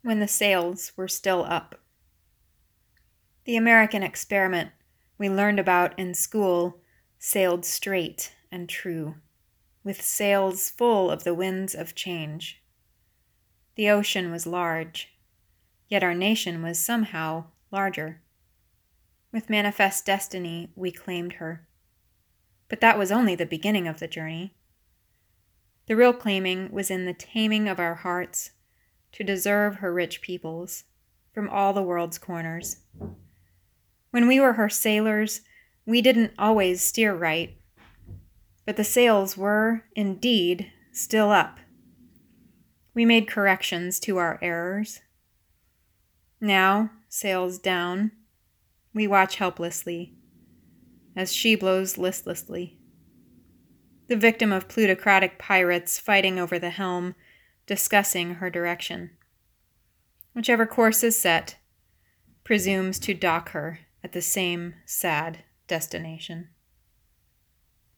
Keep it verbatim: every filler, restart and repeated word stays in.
when the sails were still up. The American experiment we learned about in school sailed straight and true, with sails full of the winds of change. The ocean was large, yet our nation was somehow larger. With manifest destiny, we claimed her. But that was only the beginning of the journey. The real claiming was in the taming of our hearts to deserve her rich peoples from all the world's corners. When we were her sailors, we didn't always steer right, but the sails were, indeed, still up. We made corrections to our errors. Now, sails down, we watch helplessly as she blows listlessly. The victim of plutocratic pirates fighting over the helm, discussing her direction. Whichever course is set, presumes to dock her at the same sad destination.